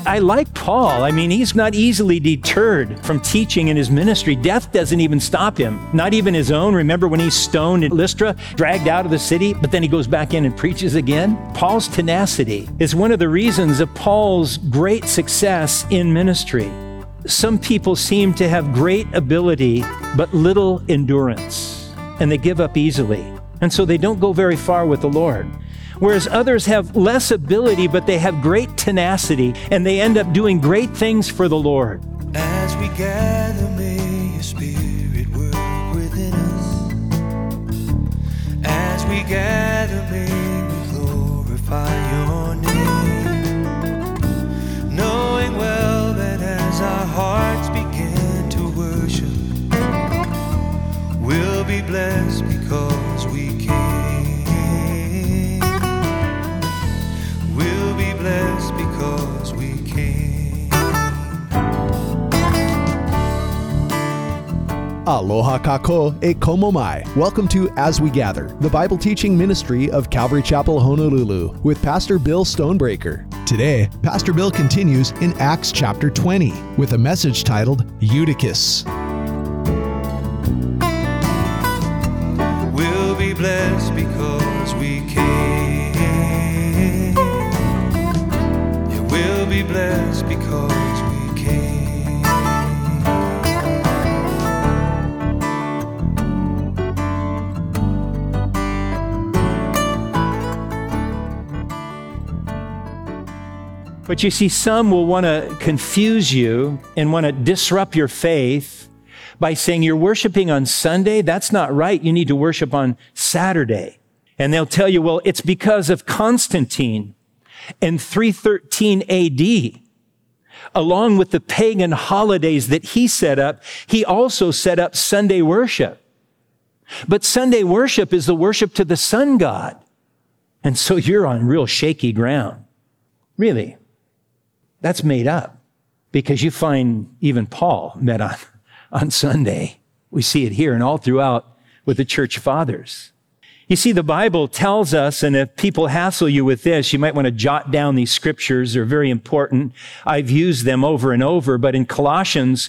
I like Paul. I mean, he's not easily deterred from teaching in his ministry. Death doesn't even stop him, not even his own. Remember when he's stoned in Lystra, dragged out of the city, but then he goes back in and preaches again? Paul's tenacity is one of the reasons of Paul's great success in ministry. Some people seem to have great ability, but little endurance, and they give up easily. And so they don't go very far with the Lord. Whereas others have less ability, but they have great tenacity, and they end up doing great things for the Lord. As we gather, may your Spirit work within us. As we gather, may we glorify your name. Knowing well that as our hearts begin to worship, we'll be blessed because we came. We'll be blessed because we came. Aloha kako e komo mai. Welcome to As We Gather, the Bible teaching ministry of Calvary Chapel, Honolulu, with Pastor Bill Stonebreaker. Today, Pastor Bill continues in Acts chapter 20 with a message titled Eutychus. We'll be blessed because we came. Yeah, we'll be blessed because we came. But you see, some will want to confuse you and want to disrupt your faith by saying you're worshiping on Sunday. That's not right. You need to worship on Saturday. And they'll tell you, well, it's because of Constantine in 313 AD. Along with the pagan holidays that he set up, he also set up Sunday worship. But Sunday worship is the worship to the sun god. And so you're on real shaky ground. Really. That's made up because you find even Paul met on Sunday. We see it here and all throughout with the church fathers. You see, the Bible tells us, and if people hassle you with this, you might want to jot down these scriptures. They're very important. I've used them over and over, but in Colossians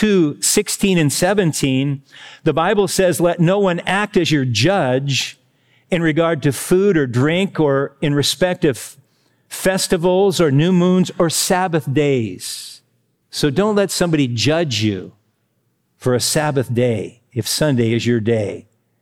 2:16 and 17, the Bible says, let no one act as your judge in regard to food or drink or in respect of festivals or new moons or Sabbath days. So don't let somebody judge you for a Sabbath day if Sunday is your day.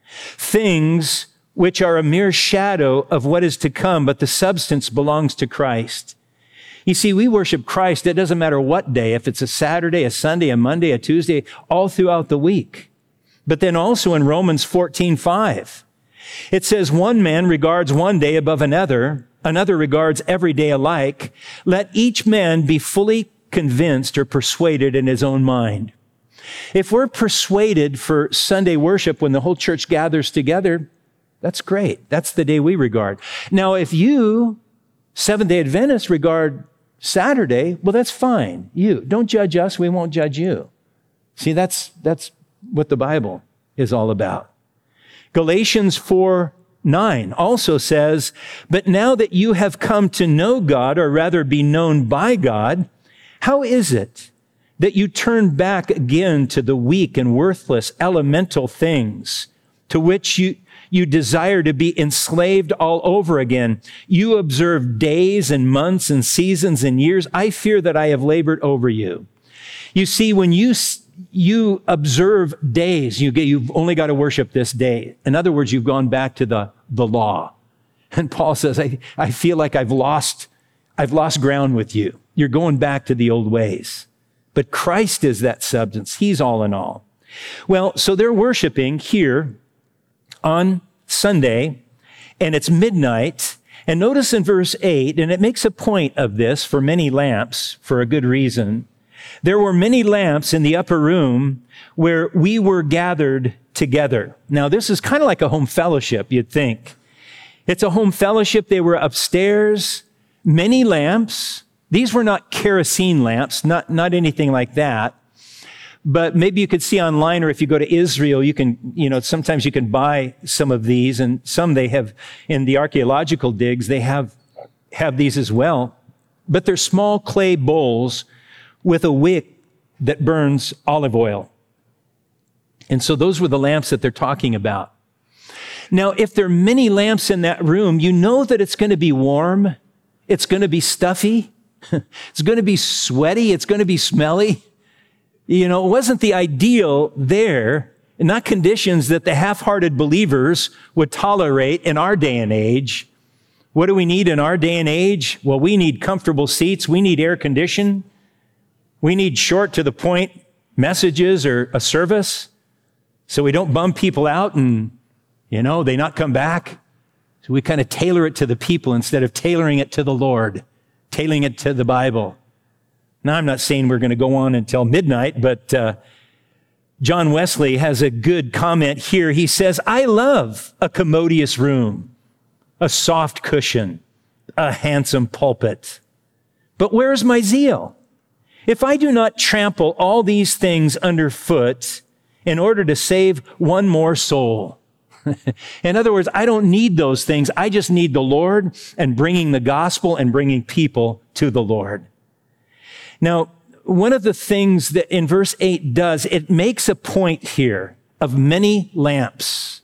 Things which are a mere shadow of what is to come, but the substance belongs to Christ. You see, we worship Christ. It doesn't matter what day, if it's a Saturday, a Sunday, a Monday, a Tuesday, all throughout the week. But then also in Romans 14:5, it says, one man regards one day above another regards every day alike. Let each man be fully convinced or persuaded in his own mind. If we're persuaded for Sunday worship when the whole church gathers together, that's great. That's the day we regard. Now, if you, Seventh-day Adventists, regard Saturday, well, that's fine. You don't judge us. We won't judge you. See, that's what the Bible is all about. Galatians 4:9 also says, but now that you have come to know God, or rather be known by God, how is it that you turn back again to the weak and worthless elemental things to which you desire to be enslaved all over again? You observe days and months and seasons and years. I fear that I have labored over you. You see, when you observe days, you've only got to worship this day. In other words, you've gone back to the law. And Paul says, I feel like I've lost ground with you. You're going back to the old ways. But Christ is that substance. He's all in all. Well, so they're worshiping here on Sunday, and it's midnight. And notice in verse 8, and it makes a point of this, for many lamps, for a good reason. There were many lamps in the upper room where we were gathered together. Now, this is kind of like a home fellowship, you'd think. It's a home fellowship. They were upstairs, many lamps. These were not kerosene lamps, not anything like that. But maybe you could see online, or if you go to Israel, you can, sometimes you can buy some of these, and some they have in the archaeological digs, they have these as well. but they're small clay bowls with a wick that burns olive oil. And so those were the lamps that they're talking about. Now, if there are many lamps in that room, you know that it's going to be warm. It's going to be stuffy. It's going to be sweaty. It's going to be smelly. You know, it wasn't the ideal there, not conditions that the half-hearted believers would tolerate in our day and age. What do we need in our day and age? Well, we need comfortable seats. We need air conditioning. We need short to the point messages or a service so we don't bum people out and, you know, they not come back. So we kind of tailor it to the people instead of tailoring it to the Lord, tailoring it to the Bible. Now, I'm not saying we're going to go on until midnight, but John Wesley has a good comment here. He says, I love a commodious room, a soft cushion, a handsome pulpit. But where's my zeal? If I do not trample all these things underfoot in order to save one more soul. In other words, I don't need those things. I just need the Lord and bringing the gospel and bringing people to the Lord. Now, one of the things that in verse 8 does, it makes a point here of many lamps.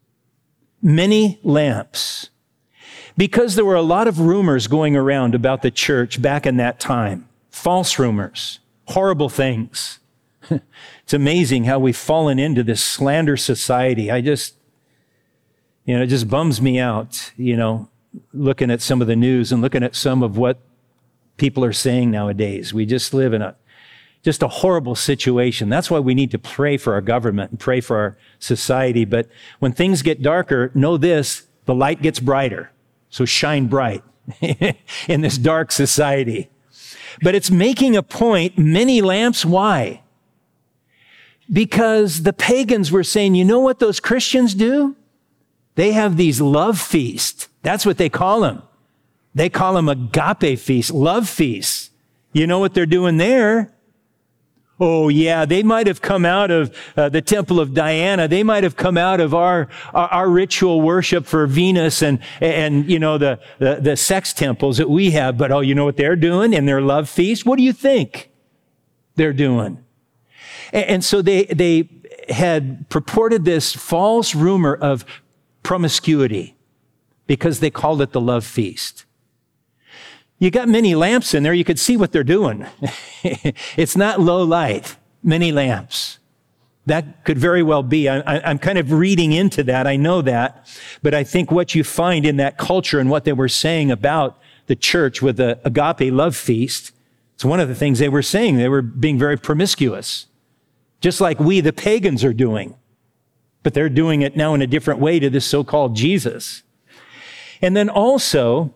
Many lamps. Because there were a lot of rumors going around about the church back in that time. False rumors, horrible things. It's amazing how we've fallen into this slander society. It just bums me out, looking at some of the news and looking at some of what people are saying nowadays. We just live in a horrible situation. That's why we need to pray for our government and pray for our society. But when things get darker, know this, the light gets brighter. So shine bright in this dark society. But it's making a point, many lamps, why? Because the pagans were saying, you know what those Christians do? They have these love feasts. That's what they call them. They call them agape feasts, love feasts. You know what they're doing there? Oh yeah, they might have come out of the temple of Diana. They might have come out of our ritual worship for Venus and the sex temples that we have. But you know what they're doing in their love feast? What do you think they're doing? And so they had purported this false rumor of promiscuity because they called it the love feast. You got many lamps in there. You could see what they're doing. It's not low light, many lamps. That could very well be. I'm kind of reading into that. I know that. But I think what you find in that culture and what they were saying about the church with the agape love feast, it's one of the things they were saying. They were being very promiscuous, just like we, the pagans, are doing. But they're doing it now in a different way to this so-called Jesus. And then also,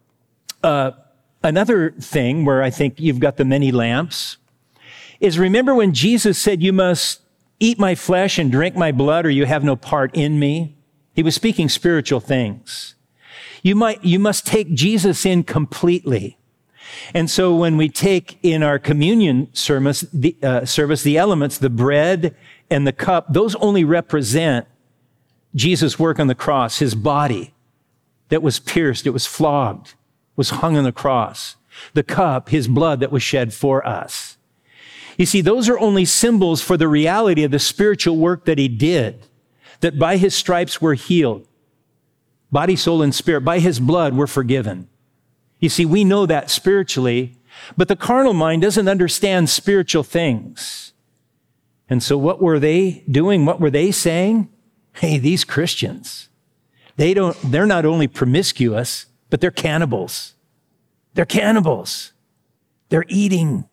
another thing where I think you've got the many lamps is remember when Jesus said, you must eat my flesh and drink my blood or you have no part in me. He was speaking spiritual things. You must take Jesus in completely. And so when we take in our communion service, the elements, the bread and the cup, those only represent Jesus' work on the cross, his body that was pierced, it was flogged, was hung on the cross. The cup, his blood that was shed for us. You see, those are only symbols for the reality of the spiritual work that he did, that by his stripes we're healed. Body, soul, and spirit. By his blood we're forgiven. You see, we know that spiritually, but the carnal mind doesn't understand spiritual things. And so what were they doing? What were they saying? Hey, these Christians, they're not only promiscuous, but they're cannibals. They're cannibals. They're eating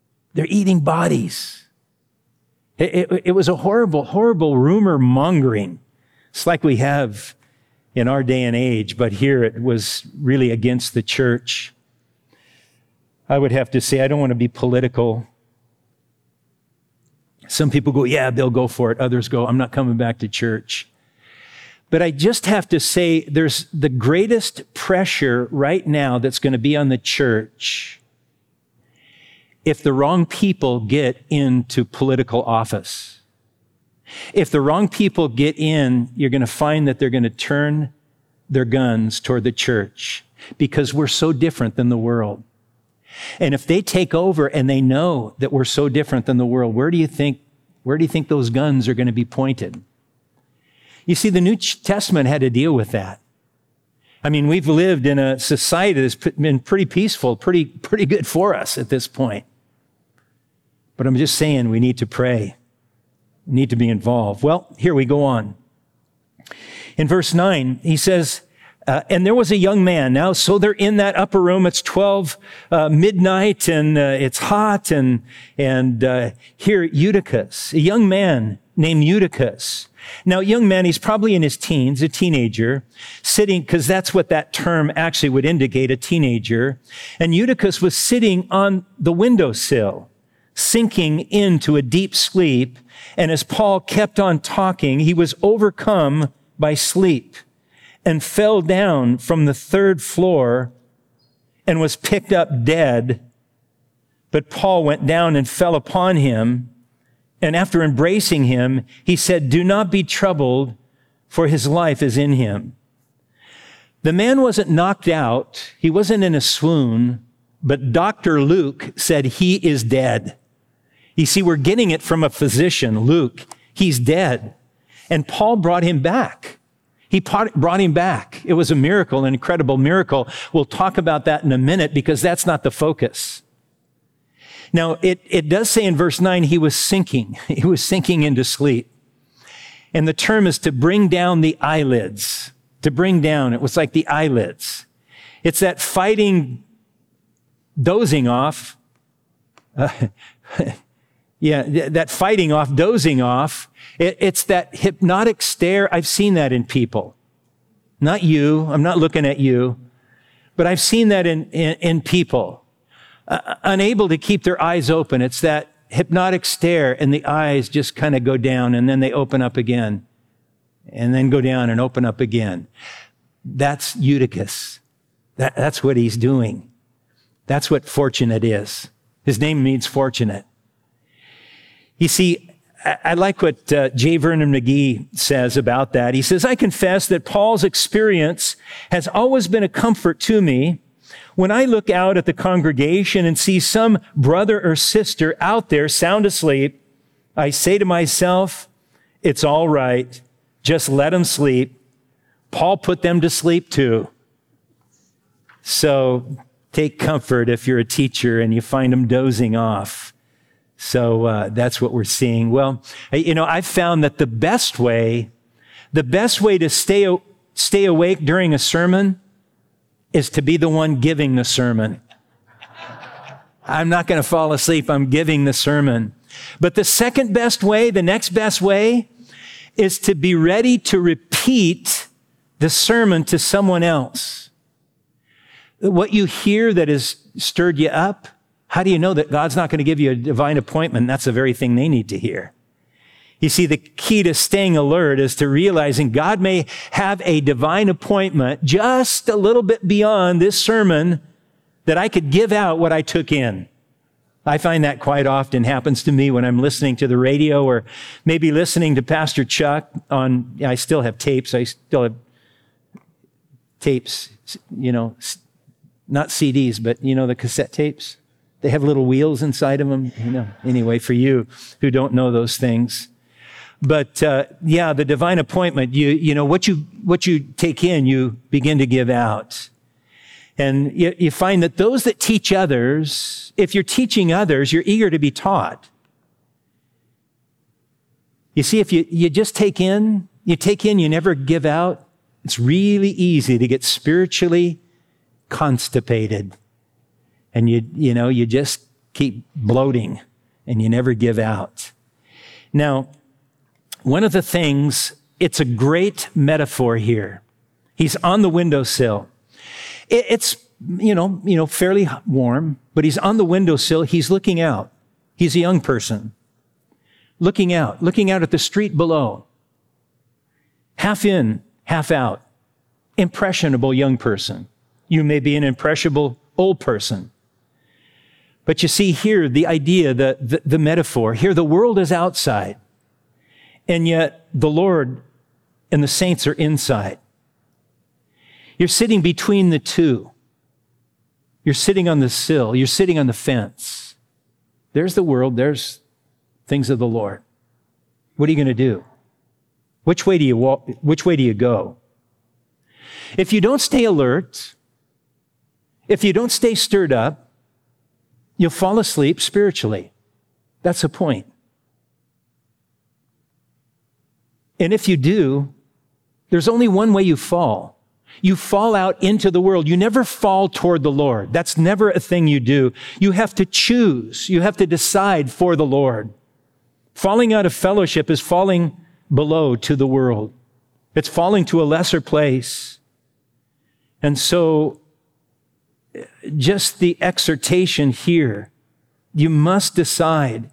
bodies. It was a horrible, horrible rumor mongering. It's like we have in our day and age, but here it was really against the church. I would have to say, I don't want to be political. Some people go, yeah, they'll go for it. Others go, I'm not coming back to church. But I just have to say there's the greatest pressure right now that's going to be on the church if the wrong people get into political office. If the wrong people get in, you're going to find that they're going to turn their guns toward the church because we're so different than the world. And if they take over and they know that we're so different than the world, where do you think those guns are going to be pointed? You see, the New Testament had to deal with that. I mean, we've lived in a society that's been pretty peaceful, pretty good for us at this point. But I'm just saying we need to pray. We need to be involved. Well, here we go on. In verse 9, he says, and there was a young man. Now, so they're in that upper room. It's 12 midnight, and it's hot. And here, Eutychus, a young man named Eutychus. Now, young man, he's probably in his teens, a teenager, sitting, because that's what that term actually would indicate, a teenager. And Eutychus was sitting on the windowsill, sinking into a deep sleep. And as Paul kept on talking, he was overcome by sleep and fell down from the third floor and was picked up dead. But Paul went down and fell upon him. And after embracing him, he said, "Do not be troubled, for his life is in him." The man wasn't knocked out. He wasn't in a swoon, but Dr. Luke said he is dead. You see, we're getting it from a physician, Luke. He's dead. And Paul brought him back. He brought him back. It was a miracle, an incredible miracle. We'll talk about that in a minute because that's not the focus. Now, it does say in verse 9, he was sinking. He was sinking into sleep. And the term is to bring down the eyelids. To bring down, it was like the eyelids. It's that fighting, dozing off. That fighting off, dozing off. It's that hypnotic stare. I've seen that in people. Not you. I'm not looking at you. But I've seen that in people. Unable to keep their eyes open. It's that hypnotic stare, and the eyes just kind of go down, and then they open up again, and then go down and open up again. That's Eutychus. That's what he's doing. That's what fortunate is. His name means fortunate. You see, I like what J. Vernon McGee says about that. He says, "I confess that Paul's experience has always been a comfort to me. When I look out at the congregation and see some brother or sister out there sound asleep, I say to myself, it's all right. Just let them sleep. Paul put them to sleep too." So take comfort if you're a teacher and you find them dozing off. So that's what we're seeing. Well, I've found that the best way to stay awake during a sermon is to be the one giving the sermon. I'm not going to fall asleep. I'm giving the sermon. But the second best way, the next best way, is to be ready to repeat the sermon to someone else. What you hear that has stirred you up, how do you know that God's not going to give you a divine appointment? That's the very thing they need to hear. You see, the key to staying alert is to realizing God may have a divine appointment just a little bit beyond this sermon that I could give out what I took in. I find that quite often happens to me when I'm listening to the radio or maybe listening to Pastor Chuck I still have tapes. I still have tapes, not CDs, but the cassette tapes. They have little wheels inside of them. Anyway, for you who don't know those things. But the divine appointment, what you take in, you begin to give out. And you find that those that teach others, if you're teaching others, you're eager to be taught. You see, if you just take in, you never give out, it's really easy to get spiritually constipated. And you just keep bloating and you never give out. Now, one of the things, it's a great metaphor here. He's on the windowsill. It's, fairly warm, but he's on the windowsill. He's looking out. He's a young person. Looking out at the street below. Half in, half out. Impressionable young person. You may be an impressionable old person. But you see here the idea, the metaphor. Here the world is outside. And yet the Lord and the saints are inside. You're sitting between the two. You're sitting on the sill. You're sitting on the fence. There's the world. There's things of the Lord. What are you going to do? Which way do you walk? Which way do you go? If you don't stay alert, if you don't stay stirred up, you'll fall asleep spiritually. That's the point. And if you do, there's only one way you fall. You fall out into the world. You never fall toward the Lord. That's never a thing you do. You have to choose. You have to decide for the Lord. Falling out of fellowship is falling below to the world. It's falling to a lesser place. And so, just the exhortation here, you must decide.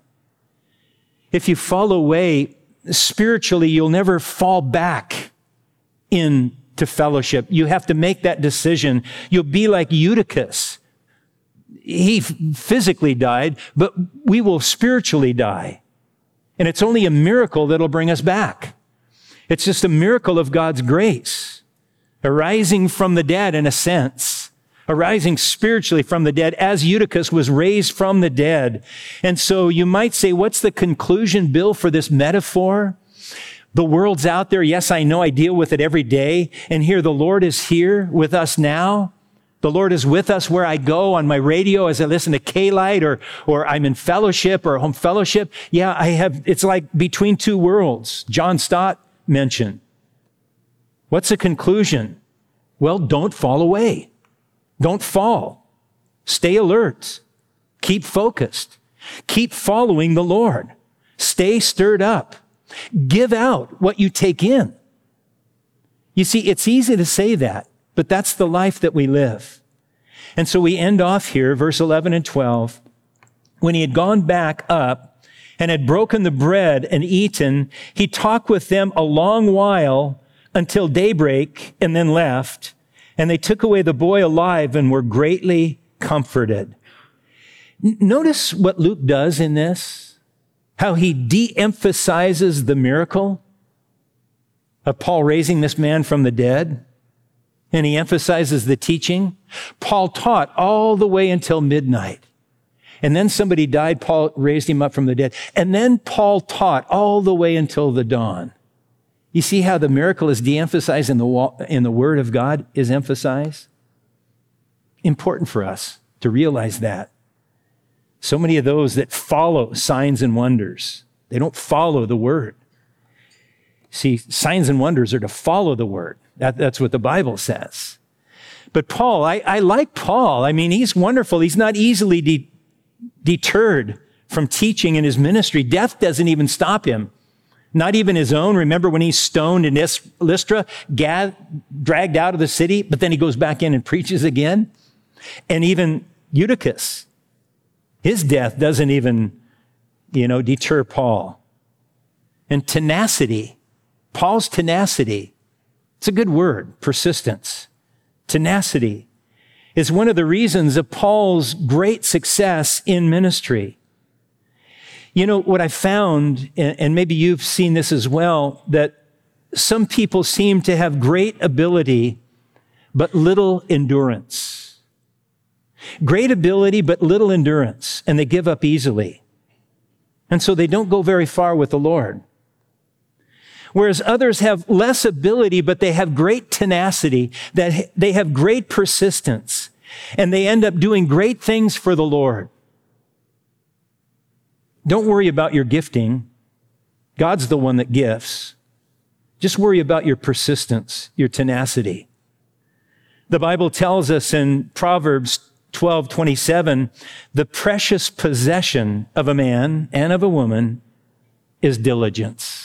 If you fall away spiritually, you'll never fall back into fellowship. You have to make that decision. You'll be like Eutychus. He physically died, but we will spiritually die. And it's only a miracle that'll bring us back. It's just a miracle of God's grace, arising from the dead in a sense, arising spiritually from the dead as Eutychus was raised from the dead. And so you might say, what's the conclusion, Bill, for this metaphor? The world's out there. Yes, I know I deal with it every day. And here the Lord is here with us now. The Lord is with us where I go on my radio as I listen to K-Light or I'm in fellowship or home fellowship. Yeah, it's like between two worlds. John Stott mentioned. What's the conclusion? Well, don't fall away. Don't fall. Stay alert. Keep focused. Keep following the Lord. Stay stirred up. Give out what you take in. You see, it's easy to say that, but that's the life that we live. And so we end off here, verse 11 and 12. When he had gone back up and had broken the bread and eaten, he talked with them a long while until daybreak and then left. And they took away the boy alive and were greatly comforted. Notice what Luke does in this, how he de-emphasizes the miracle of Paul raising this man from the dead. And he emphasizes the teaching. Paul taught all the way until midnight. And then somebody died. Paul raised him up from the dead. And then Paul taught all the way until the dawn. You see how the miracle is de-emphasized and the Word of God is emphasized? Important for us to realize that. So many of those that follow signs and wonders, they don't follow the Word. See, signs and wonders are to follow the Word. That's what the Bible says. But Paul, I like Paul. I mean, he's wonderful. He's not easily deterred from teaching in his ministry. Death doesn't even stop him. Not even his own. Remember when he's stoned in Lystra, dragged out of the city, but then he goes back in and preaches again? And even Eutychus, his death doesn't even, deter Paul. And tenacity, Paul's tenacity, it's a good word, persistence. Tenacity is one of the reasons of Paul's great success in ministry. You know, what I found, and maybe you've seen this as well, that some people seem to have great ability, but little endurance. Great ability, but little endurance, and they give up easily. And so they don't go very far with the Lord. Whereas others have less ability, but they have great tenacity, that they have great persistence, and they end up doing great things for the Lord. Don't worry about your gifting. God's the one that gifts. Just worry about your persistence, your tenacity. The Bible tells us in Proverbs 12:27, the precious possession of a man and of a woman is diligence.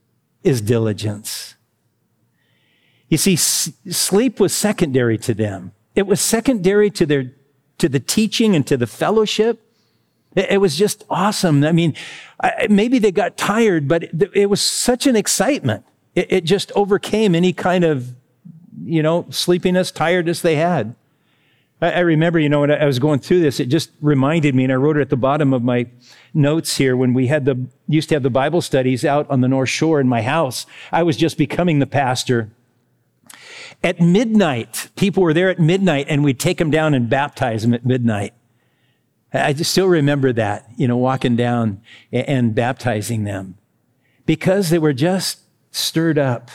You see, sleep was secondary to them. It was secondary to the teaching and to the fellowship. It was just awesome. I mean, maybe they got tired, but it was such an excitement. It just overcame any kind of, sleepiness, tiredness they had. I remember, when I was going through this, it just reminded me, and I wrote it at the bottom of my notes here, when we used to have the Bible studies out on the North Shore in my house. I was just becoming the pastor. At midnight, people were there at midnight, and we'd take them down and baptize them at midnight. I just still remember that, walking down and baptizing them because they were just stirred up.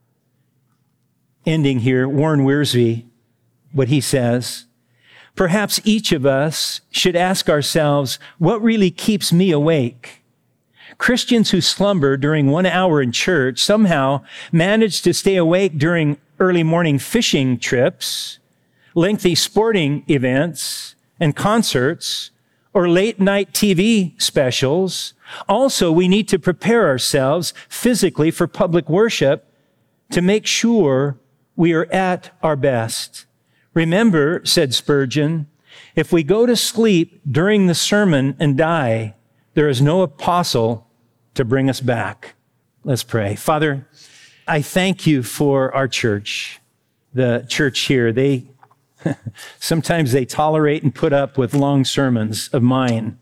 Ending here, Warren Wiersbe, what he says, perhaps each of us should ask ourselves, what really keeps me awake? Christians who slumber during 1 hour in church somehow manage to stay awake during early morning fishing trips, lengthy sporting events and concerts, or late night TV specials. Also, we need to prepare ourselves physically for public worship to make sure we are at our best. Remember, said Spurgeon, if we go to sleep during the sermon and die, there is no apostle to bring us back. Let's pray. Father, I thank you for our church, the church here. Sometimes they tolerate and put up with long sermons of mine.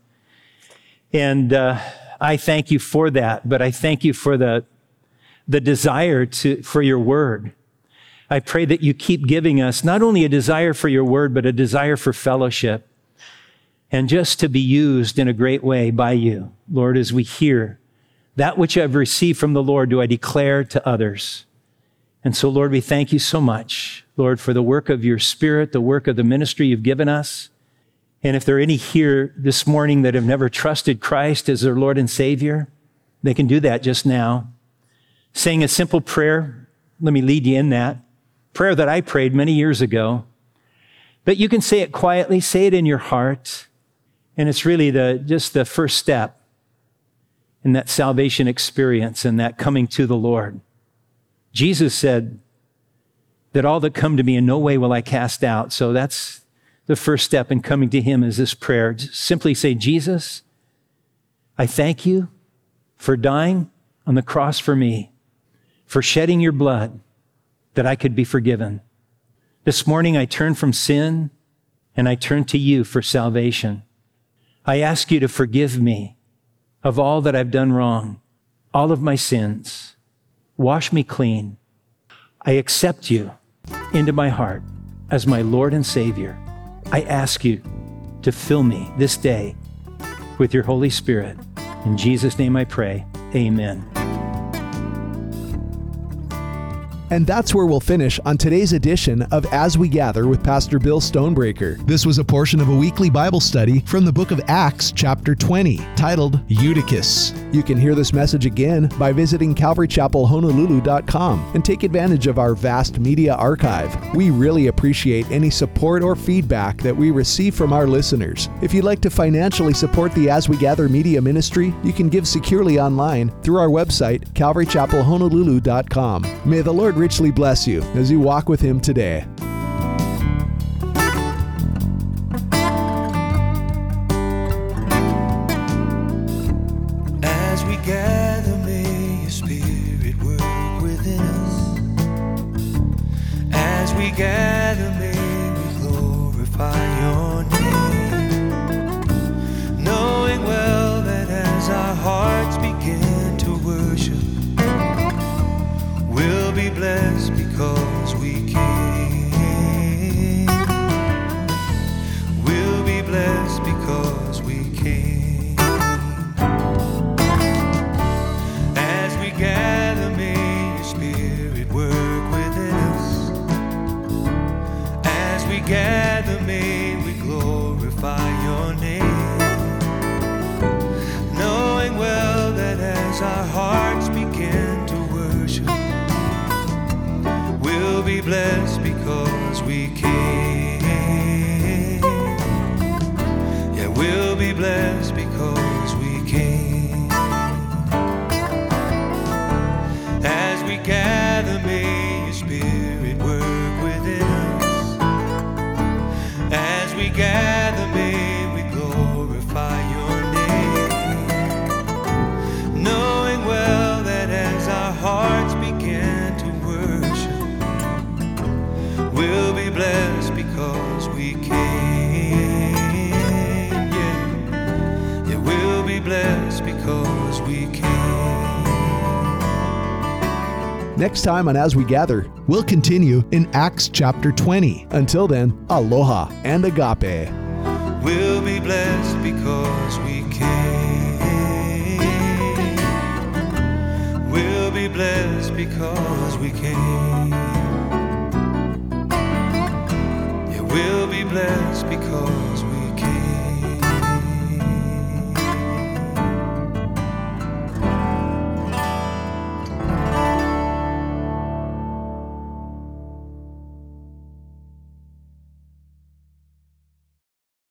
And I thank you for that, but I thank you for the desire for your word. I pray that you keep giving us not only a desire for your word, but a desire for fellowship and just to be used in a great way by you. Lord, as we hear that which I've received from the Lord, do I declare to others. And so, Lord, we thank you so much, Lord, for the work of your Spirit, the work of the ministry you've given us. And if there are any here this morning that have never trusted Christ as their Lord and Savior, they can do that just now. Saying a simple prayer, let me lead you in that. Prayer that I prayed many years ago. But you can say it quietly, say it in your heart. And it's really just the first step in that salvation experience and that coming to the Lord. Jesus said that all that come to me in no way will I cast out. So that's the first step in coming to him is this prayer. Just simply say, Jesus, I thank you for dying on the cross for me, for shedding your blood that I could be forgiven. This morning I turn from sin and I turn to you for salvation. I ask you to forgive me of all that I've done wrong, all of my sins. Wash me clean. I accept you into my heart as my Lord and Savior. I ask you to fill me this day with your Holy Spirit. In Jesus' name I pray, amen. And that's where we'll finish on today's edition of As We Gather with Pastor Bill Stonebreaker. This was a portion of a weekly Bible study from the book of Acts, chapter 20, titled Eutychus. You can hear this message again by visiting CalvaryChapelHonolulu.com and take advantage of our vast media archive. We really appreciate any support or feedback that we receive from our listeners. If you'd like to financially support the As We Gather media ministry, you can give securely online through our website, CalvaryChapelHonolulu.com. May the Lord richly bless you as you walk with him today. As we gather, may your Spirit work within us. As we gather, may we glorify your name, knowing well that as our hearts begin to worship, we'll be blessed because we came. We'll be blessed because we came. As we gather, may your Spirit work within us. As we gather, may we glorify your name, knowing well that as our hearts begin to worship, we'll be blessed because we came. Yeah, we'll be blessed because we came. As we gather, may your Spirit work within us. As we gather, may we glorify your name, knowing well that as our hearts begin to worship, we'll be blessed because we came. Yeah, we'll be blessed because we came. Next time on As We Gather, we'll continue in Acts chapter 20. Until then, aloha and agape. We'll be blessed because we came. We'll be blessed because we came. Yeah, we'll be blessed because we